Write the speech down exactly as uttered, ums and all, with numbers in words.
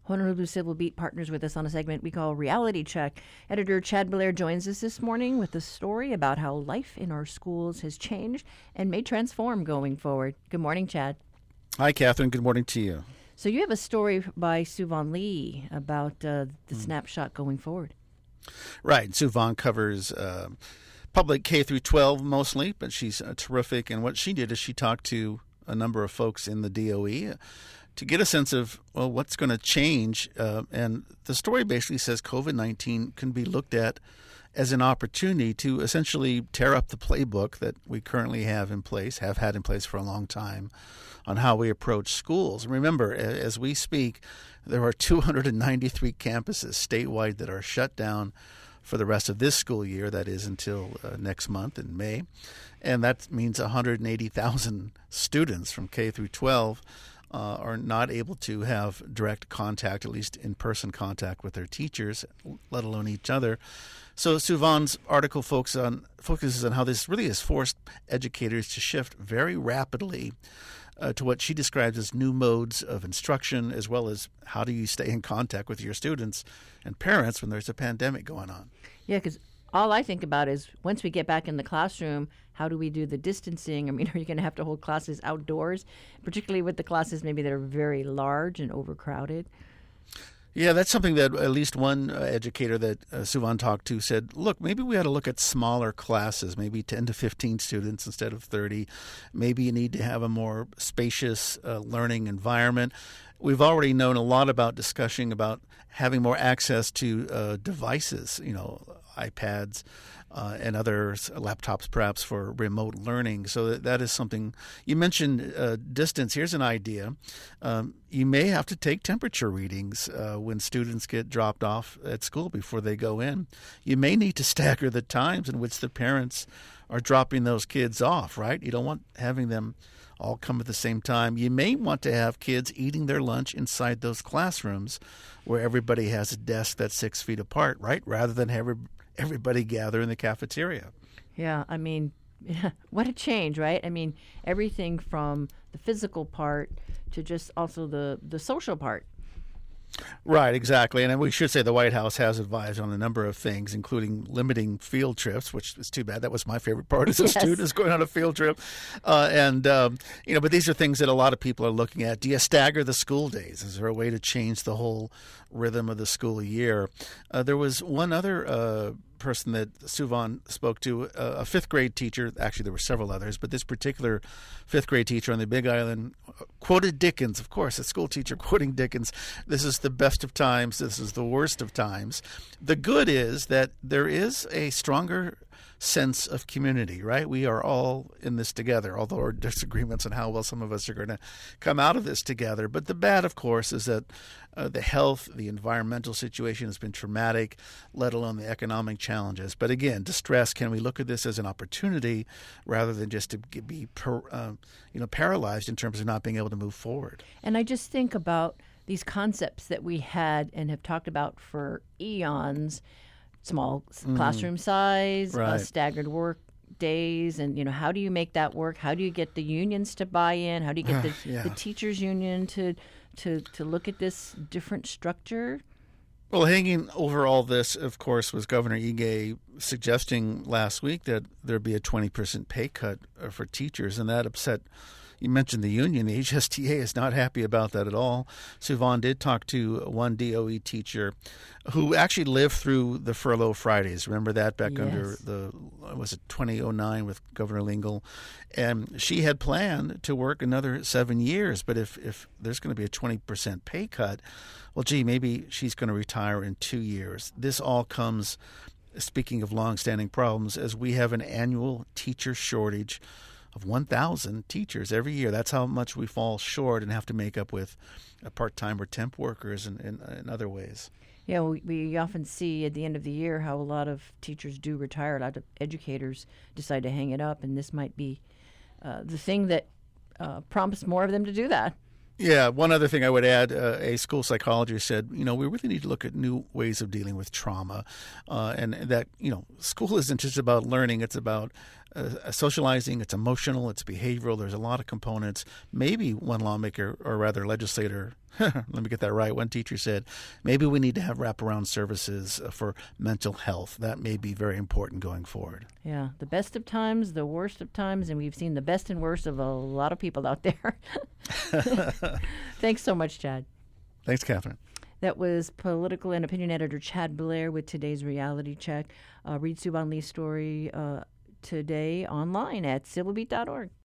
Honolulu Civil Beat partners with us on a segment we call Reality Check. Editor Chad Blair joins us this morning with a story about how life in our schools has changed and may transform going forward. Good morning, Chad. Hi, Catherine. Good morning to you. So you have a story by Suvon Lee about uh, the mm. snapshot going forward. Right. Suvon covers uh, public K through twelve mostly, but she's uh, terrific. And what she did is she talked to a number of folks in the D O E to get a sense of, well, what's going to change. Uh, and the story basically says COVID nineteen can be looked at as an opportunity to essentially tear up the playbook that we currently have in place, have had in place for a long time, on how we approach schools. Remember, as we speak, there are two hundred ninety-three campuses statewide that are shut down for the rest of this school year, that is until uh, next month in May. And that means one hundred eighty thousand students from K through twelve uh, are not able to have direct contact, at least in-person contact with their teachers, let alone each other. So Suvon's article focuses on, focuses on how this really has forced educators to shift very rapidly uh, to what she describes as new modes of instruction, as well as how do you stay in contact with your students and parents when there's a pandemic going on. Yeah, because all I think about is once we get back in the classroom, how do we do the distancing? I mean, are you going to have to hold classes outdoors, particularly with the classes maybe that are very large and overcrowded? Yeah, that's something that at least one uh, educator that uh, Suvon talked to said, look, maybe we ought to look at smaller classes, maybe ten to fifteen students instead of thirty. Maybe you need to have a more spacious uh, learning environment. We've already known a lot about discussing about having more access to uh, devices, you know, iPads uh, and other laptops perhaps for remote learning. So that, that is something. You mentioned uh, distance. Here's an idea. Um, you may have to take temperature readings uh, when students get dropped off at school before they go in. You may need to stagger the times in which the parents are dropping those kids off, right? You don't want having them all come at the same time. You may want to have kids eating their lunch inside those classrooms where everybody has a desk that's six feet apart, right? Rather than have everybody gather in the cafeteria. Yeah, I mean, what a change, right? I mean, everything from the physical part to just also the, the social part. Right, exactly. And we should say the White House has advised on a number of things, including limiting field trips, which is too bad. That was my favorite part as a yes. student, is going on a field trip. Uh, and, um, you know, but these are things that a lot of people are looking at. Do you stagger the school days? Is there a way to change the whole rhythm of the school year? Uh, there was one other uh, person that Suvon spoke to, uh, a fifth grade teacher. Actually, there were several others, but this particular fifth grade teacher on the Big Island quoted Dickens. Of course, a school teacher quoting Dickens. This is the best of times. This is the worst of times. The good is that there is a stronger sense of community, right? We are all in this together, although our disagreements on how well some of us are going to come out of this together. But the bad, of course, is that uh, the health, the environmental situation has been traumatic, let alone the economic challenges. But again, distress, can we look at this as an opportunity rather than just to be per, uh, you know, paralyzed in terms of not being able to move forward? And I just think about these concepts that we had and have talked about for eons. Small mm. classroom size, right. uh, staggered work days, and you know, how do you make that work? How do you get the unions to buy in? How do you get the, yeah. the teachers union to to to look at this different structure? Well, hanging over all this, of course, was Governor Ige suggesting last week that there'd be a twenty percent pay cut for teachers, and that upset. You mentioned the union. The H S T A is not happy about that at all. Suvon did talk to one D O E teacher who actually lived through the furlough Fridays. Remember that back yes. under the, was it twenty oh nine with Governor Lingle? And she had planned to work another seven years. But if, if there's going to be a twenty percent pay cut, well, gee, maybe she's going to retire in two years. This all comes, speaking of longstanding problems, as we have an annual teacher shortage of one thousand teachers every year. That's how much we fall short and have to make up with part-time or temp workers and in, in, in other ways. Yeah, we, we often see at the end of the year how a lot of teachers do retire. A lot of educators decide to hang it up, and this might be uh, the thing that uh, prompts more of them to do that. Yeah, one other thing I would add, uh, a school psychologist said, you know, we really need to look at new ways of dealing with trauma, uh, and that, you know, school isn't just about learning, it's about uh, socializing, it's emotional, it's behavioral. There's a lot of components. Maybe one lawmaker, or rather legislator, let me get that right, one teacher said, maybe we need to have wraparound services for mental health. That may be very important going forward. Yeah, the best of times, the worst of times, and we've seen the best and worst of a lot of people out there. Thanks so much, Chad. Thanks, Catherine. That was political and opinion editor Chad Blair with today's Reality Check. Uh, read Sue Von Lee's story uh, today online at civil beat dot org.